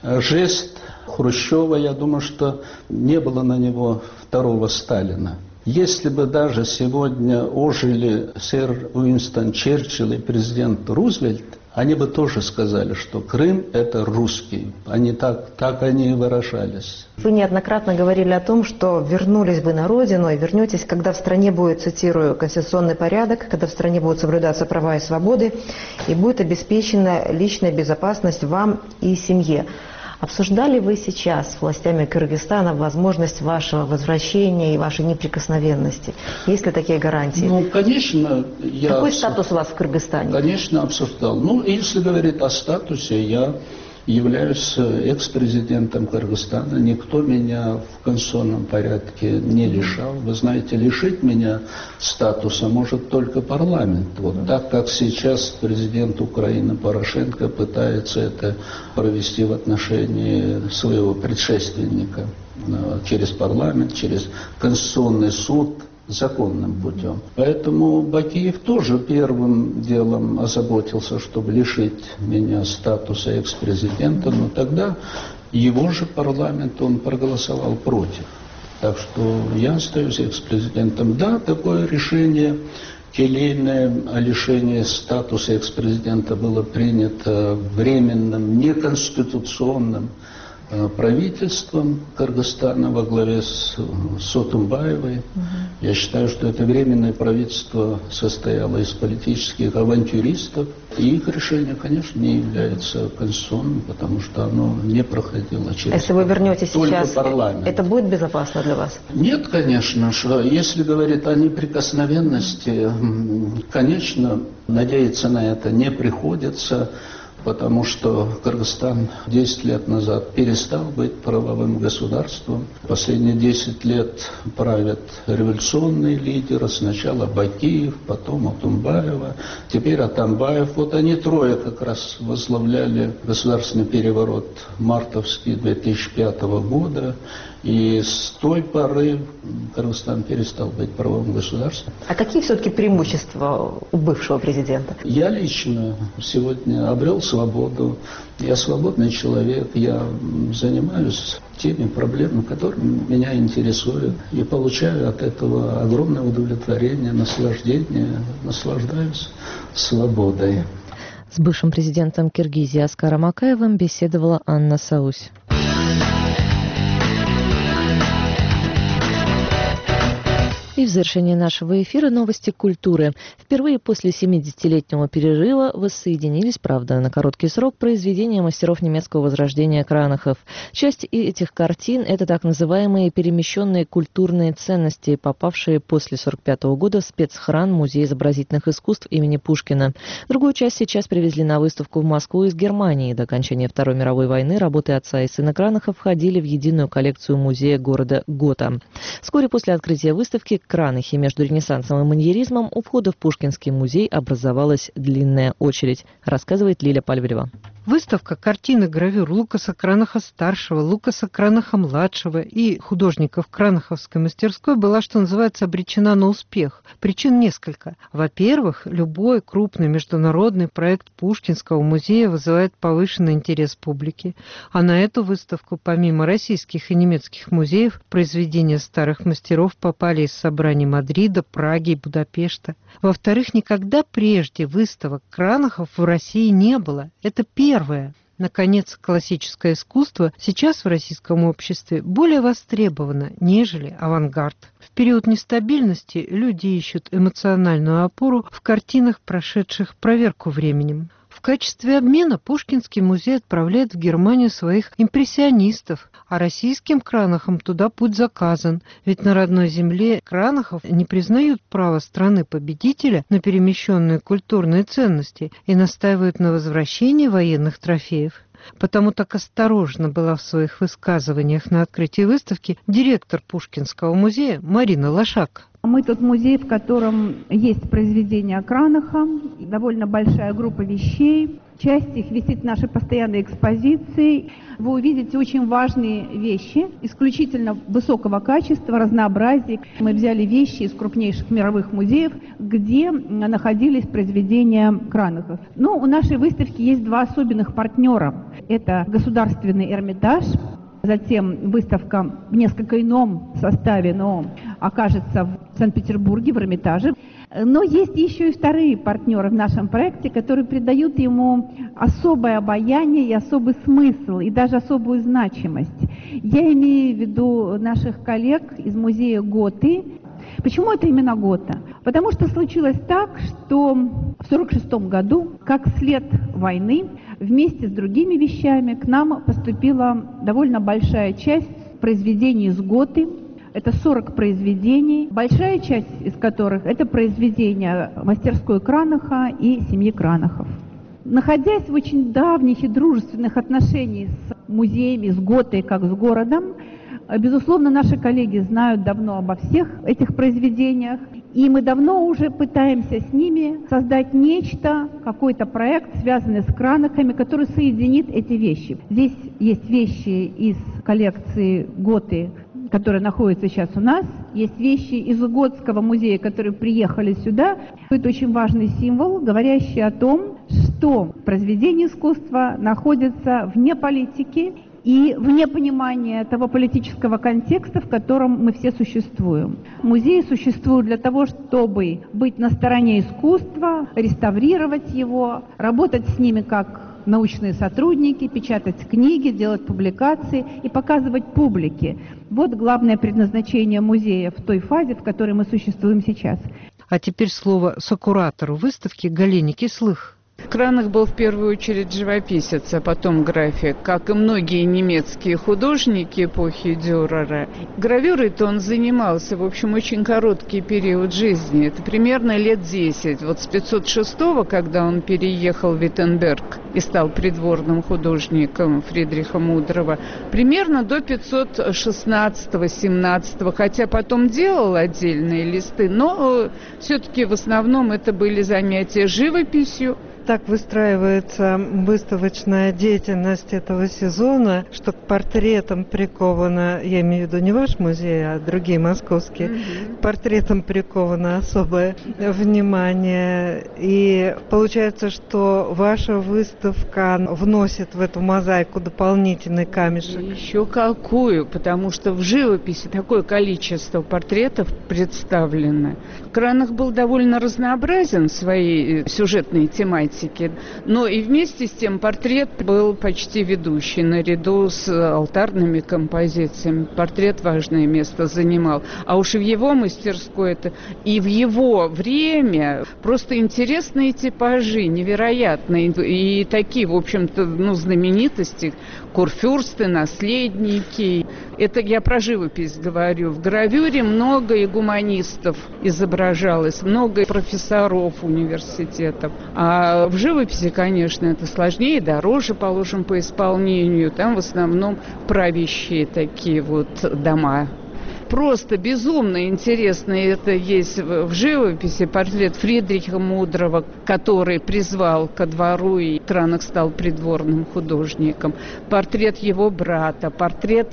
жест Хрущева. Я думаю, что не было на него второго Сталина. Если бы даже сегодня ожили сэр Уинстон Черчилль и президент Рузвельт, они бы тоже сказали, что Крым – это русский. Они так, так они и выражались. Вы неоднократно говорили о том, что вернулись бы на родину и вернетесь, когда в стране будет, цитирую, конституционный порядок, когда в стране будут соблюдаться права и свободы, и будет обеспечена личная безопасность вам и семье. Обсуждали вы сейчас с властями Кыргызстана возможность вашего возвращения и вашей неприкосновенности? Есть ли такие гарантии? Ну, конечно, я... Какой статус у вас в Кыргызстане? Конечно, обсуждал. Ну, если говорить о статусе, я являюсь экс-президентом Кыргызстана. Никто меня в конституционном порядке не лишал. Вы знаете, лишить меня статуса может только парламент. Вот так, как сейчас президент Украины Порошенко пытается это провести в отношении своего предшественника через парламент, через Конституционный суд, законным путем. Поэтому Бакиев тоже первым делом озаботился, чтобы лишить меня статуса экс-президента, но тогда его же парламент, он проголосовал против. Так что я остаюсь экс-президентом. Да, такое решение келейное о лишении статуса экс-президента было принято временным, неконституционным правительством Кыргызстана во главе с Сотымбаевой. Угу. Я считаю, что это временное правительство состояло из политических авантюристов. И их решение, конечно, не является конституционным, потому что оно не проходило через... Если вы вернетесь сейчас, парламент. Это будет безопасно для вас? Нет, конечно. Что, если говорить о неприкосновенности, конечно, надеяться на это не приходится, потому что Кыргызстан десять лет назад перестал быть правовым государством. Последние десять лет правят революционные лидеры. Сначала Бакиев, потом Атамбаева, теперь Атамбаев. Вот они трое как раз возглавляли государственный переворот мартовский две тысячи пятого года. И с той поры Кыргызстан перестал быть правовым государством. А какие все-таки преимущества у бывшего президента? Я лично сегодня обрел свободу. Я свободный человек. Я занимаюсь теми проблемами, которые меня интересуют. И получаю от этого огромное удовлетворение, наслаждение. Наслаждаюсь свободой. С бывшим президентом Киргизии Аскаром Акаевым беседовала Анна Саусь. И в завершении нашего эфира новости культуры. Впервые после семидесятилетнего перерыва воссоединились, правда, на короткий срок, произведения мастеров немецкого возрождения Кранахов. Часть этих картин – это так называемые перемещенные культурные ценности, попавшие после сорок пятого года в спецхран Музея изобразительных искусств имени Пушкина. Другую часть сейчас привезли на выставку в Москву из Германии. До окончания Второй мировой войны работы отца и сына Кранахов входили в единую коллекцию музея города Гота. Вскоре после открытия выставки Кранахи между Ренессансом и маньеризмом у входа в Пушкинский музей образовалась длинная очередь, рассказывает Лиля Пальварева. Выставка картин и гравюр Лукаса Кранаха-старшего, Лукаса Кранаха-младшего и художников Кранаховской мастерской была, что называется, обречена на успех. Причин несколько. Во-первых, любой крупный международный проект Пушкинского музея вызывает повышенный интерес публики. А на эту выставку, помимо российских и немецких музеев, произведения старых мастеров попали из собраний Мадрида, Праги и Будапешта. Во-вторых, никогда прежде выставок Кранахов в России не было. Это первое. Наконец, классическое искусство сейчас в российском обществе более востребовано, нежели авангард. В период нестабильности люди ищут эмоциональную опору в картинах, прошедших проверку временем. В качестве обмена Пушкинский музей отправляет в Германию своих импрессионистов, а российским Кранахам туда путь заказан, ведь на родной земле Кранахов не признают право страны-победителя на перемещенные культурные ценности и настаивают на возвращении военных трофеев. Потому так осторожно была в своих высказываниях на открытии выставки директор Пушкинского музея Марина Лошак. Мы тот музей, в котором есть произведения Кранаха, довольно большая группа вещей. Часть их висит в нашей постоянной экспозиции. Вы увидите очень важные вещи, исключительно высокого качества, разнообразия. Мы взяли вещи из крупнейших мировых музеев, где находились произведения Кранаха. Но у нашей выставки есть два особенных партнера. Это Государственный Эрмитаж. Затем выставка в несколько ином составе, но окажется в Санкт-Петербурге, в Эрмитаже. Но есть еще и вторые партнеры в нашем проекте, которые придают ему особое обаяние и особый смысл, и даже особую значимость. Я имею в виду наших коллег из музея Готы. Почему это именно Гота? Потому что случилось так, что в сорок шестом году, как след войны, вместе с другими вещами к нам поступила довольно большая часть произведений из Готы. Это сорок произведений, большая часть из которых это произведения мастерской Кранаха и семьи Кранахов. Находясь в очень давних и дружественных отношениях с музеями, с Готой, как с городом, безусловно, наши коллеги знают давно обо всех этих произведениях, и мы давно уже пытаемся с ними создать нечто, какой-то проект, связанный с Кранахами, который соединит эти вещи. Здесь есть вещи из коллекции Готы, которые находятся сейчас у нас, есть вещи из Готского музея, которые приехали сюда. Это очень важный символ, говорящий о том, что произведение искусства находится вне политики и вне понимания того политического контекста, в котором мы все существуем. Музеи существуют для того, чтобы быть на стороне искусства, реставрировать его, работать с ними как научные сотрудники, печатать книги, делать публикации и показывать публике. Вот главное предназначение музея в той фазе, в которой мы существуем сейчас. А теперь слово сокуратору выставки Галине Кислых. Кранах был в первую очередь живописец, а потом график, как и многие немецкие художники эпохи Дюрера. Гравюрой-то он занимался, в общем, очень короткий период жизни. Это примерно лет десять. Вот с пятьсот шестого, когда он переехал в Виттенберг и стал придворным художником Фридриха Мудрого, примерно до пятьсот шестнадцатого-семнадцатого, хотя потом делал отдельные листы, но все-таки в основном это были занятия живописью. Так выстраивается выставочная деятельность этого сезона, что к портретам приковано, я имею в виду не ваш музей, а другие московские, mm-hmm. к портретам приковано особое внимание. И получается, что ваша выставка вносит в эту мозаику дополнительный камешек. Еще какую, потому что в живописи такое количество портретов представлено. Кранах был довольно разнообразен в своей сюжетной тематике. Но и вместе с тем портрет был почти ведущий наряду с алтарными композициями. Портрет важное место занимал. А уж в его мастерской это и в его время просто интересные типажи, невероятные. И такие, в общем-то, ну, знаменитости, курфюрсты, наследники. Это я про живопись говорю. В гравюре много и гуманистов изображалось, много профессоров университетов. А в живописи, конечно, это сложнее, дороже, положим, по исполнению. Там в основном правящие такие вот дома. Просто безумно интересно это есть в живописи. Портрет Фридриха Мудрого, который призвал ко двору, и Кранах стал придворным художником. Портрет его брата, портрет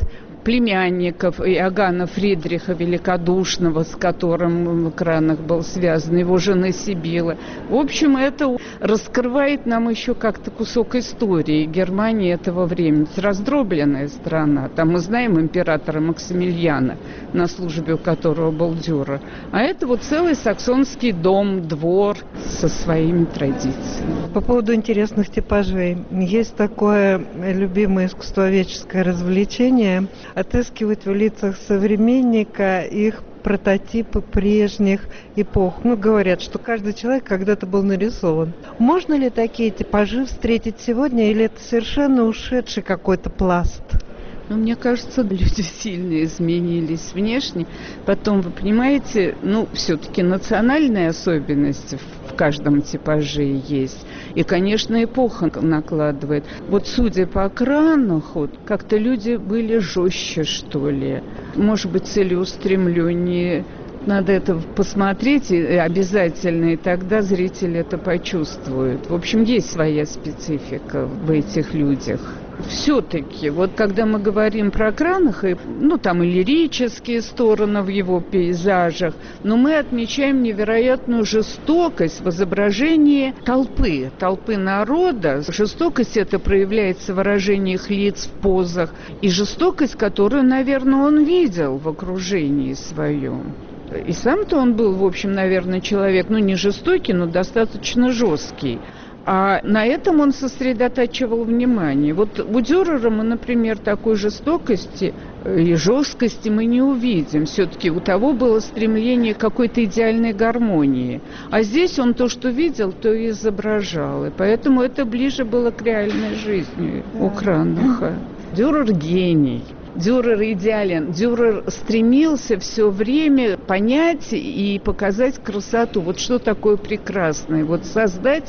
племянников Иоганна Фридриха Великодушного, с которым в экранах был связан, его жена Сибила. В общем, это раскрывает нам еще как-то кусок истории Германии этого времени. Это раздробленная страна. Там мы знаем императора Максимилиана, на службе у которого был Дюрер. А это вот целый саксонский дом, двор со своими традициями. По поводу интересных типажей. Есть такое любимое искусствоведческое развлечение – отыскивать в лицах современника их прототипы прежних эпох. Ну, говорят, что каждый человек когда-то был нарисован. Можно ли такие типажи встретить сегодня, или это совершенно ушедший какой-то пласт? Ну, мне кажется, люди сильно изменились внешне. Потом, вы понимаете, ну, все-таки национальные особенности в каждом типаже есть. И, конечно, эпоха накладывает. Вот, судя по экранах, вот, как-то люди были жестче, что ли. Может быть, целеустремленнее. Надо это посмотреть и обязательно, и тогда зритель это почувствует. В общем, есть своя специфика в этих людях. Все-таки, вот когда мы говорим про экранах, и, ну, там и лирические стороны в его пейзажах, но мы отмечаем невероятную жестокость в изображении толпы, толпы народа. Жестокость это проявляется в выражениях лиц, в позах, и жестокость, которую, наверное, он видел в окружении своем. И сам-то он был, в общем, наверное, человек, ну, не жестокий, но достаточно жесткий. А на этом он сосредотачивал внимание. Вот у Дюрера мы, например, такой жестокости и жесткости мы не увидим. Все-таки у того было стремление к какой-то идеальной гармонии. А здесь он то, что видел, то и изображал. И поэтому это ближе было к реальной жизни у Кранаха. Дюрер гений. Дюрер идеален. Дюрер стремился все время понять и показать красоту. Вот что такое прекрасное. Вот создать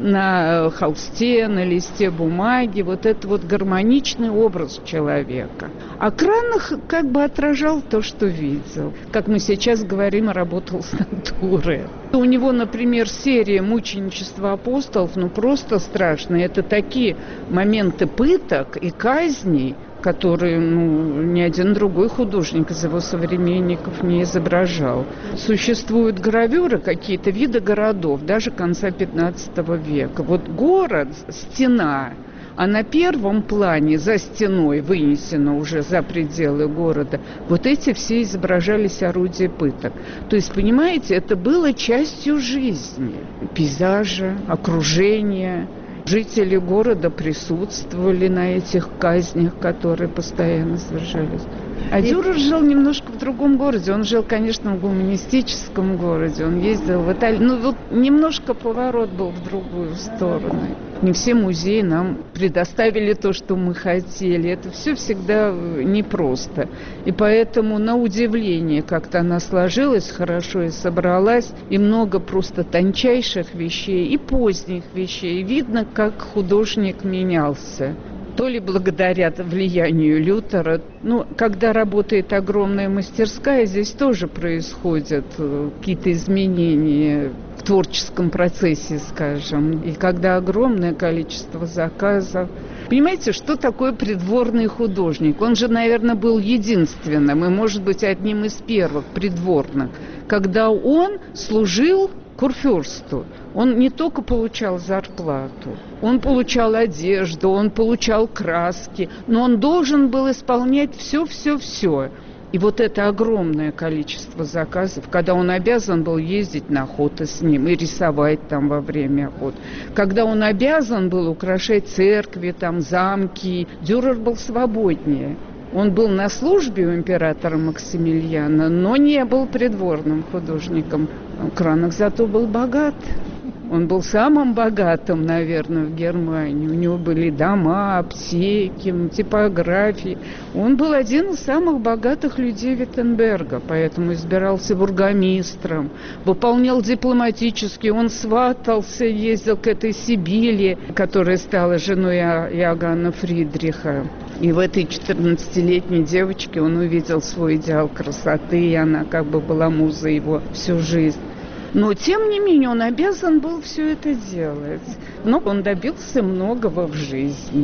на холсте, на листе бумаги вот этот вот гармоничный образ человека. А Кранах как бы отражал то, что видел. Как мы сейчас говорим, работал с натурой. У него, например, серия «Мученичество апостолов», ну просто страшная. Это такие моменты пыток и казней, которые, ну, ни один другой художник из его современников не изображал. Существуют гравюры, какие-то виды городов, даже конца пятнадцатого века. Вот город, стена, а на первом плане, за стеной, вынесено уже за пределы города, вот эти все изображались орудия пыток. То есть, понимаете, это было частью жизни, пейзажа, окружения. Жители города присутствовали на этих казнях, которые постоянно совершались. А и... Дюрер жил немножко в другом городе. Он жил, конечно, в гуманистическом городе. Он ездил в Италию. Ну, вот немножко поворот был в другую сторону. Не все музеи нам предоставили то, что мы хотели. Это все всегда непросто. И поэтому, на удивление, как-то она сложилась хорошо и собралась. И много просто тончайших вещей и поздних вещей. Видно, как художник менялся. То ли благодаря влиянию Лютера. Ну, когда работает огромная мастерская, здесь тоже происходят какие-то изменения в творческом процессе, скажем. И когда огромное количество заказов. Понимаете, что такое придворный художник? Он же, наверное, был единственным и, может быть, одним из первых придворных, когда он служил курфюрсту. Он не только получал зарплату, он получал одежду, он получал краски, но он должен был исполнять все-все-все. И вот это огромное количество заказов, когда он обязан был ездить на охоту с ним и рисовать там во время охот, когда он обязан был украшать церкви, там, замки, Дюрер был свободнее. Он был на службе у императора Максимилиана, но не был придворным художником. Кранах зато был богат. Он был самым богатым, наверное, в Германии. У него были дома, аптеки, типографии. Он был один из самых богатых людей Виттенберга, поэтому избирался бургомистром, выполнял дипломатические. Он сватался, ездил к этой Сибиле, которая стала женой Иоганна Фридриха. И в этой четырнадцатилетней девочке он увидел свой идеал красоты, и она как бы была музой его всю жизнь. Но, тем не менее, он обязан был все это делать. Но он добился многого в жизни.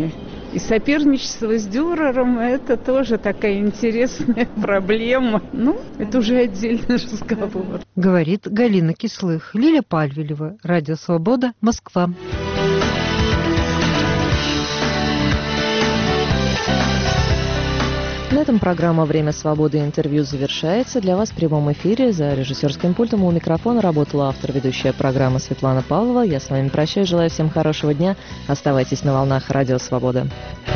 И соперничество с Дюрером – это тоже такая интересная проблема. Ну, это уже отдельный разговор. Говорит Галина Кислых. Лиля Пальвелева. Радио «Свобода», Москва. На этом программа «Время свободы» интервью завершается. Для вас в прямом эфире за режиссерским пультом у микрофона работала автор ведущая программы Светлана Павлова. Я с вами прощаюсь, желаю всем хорошего дня. Оставайтесь на волнах Радио «Свобода».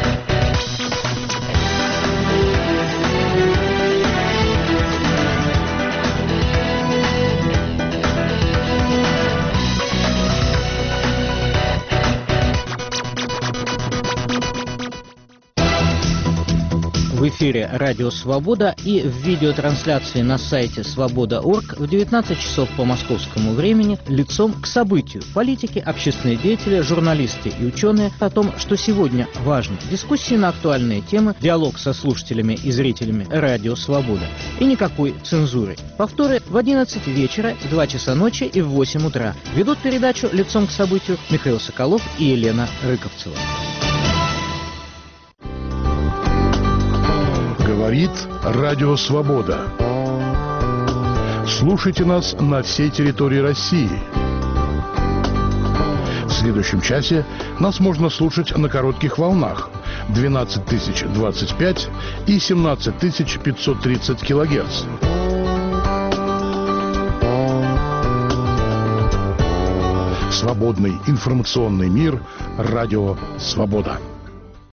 В эфире «Радио Свобода» и в видеотрансляции на сайте свобода точка орг в девятнадцать часов по московскому времени лицом к событию. Политики, общественные деятели, журналисты и ученые о том, что сегодня важно. Дискуссии на актуальные темы, диалог со слушателями и зрителями «Радио Свобода». И никакой цензуры. Повторы в одиннадцать вечера, в два часа ночи и в восемь утра. Ведут передачу «Лицом к событию» Михаил Соколов и Елена Рыковцева. Говорит Радио Свобода. Слушайте нас на всей территории России. В следующем часе нас можно слушать на коротких волнах двенадцать тысяч двадцать пять и семнадцать тысяч пятьсот тридцать килогерц. Свободный информационный мир. Радио Свобода.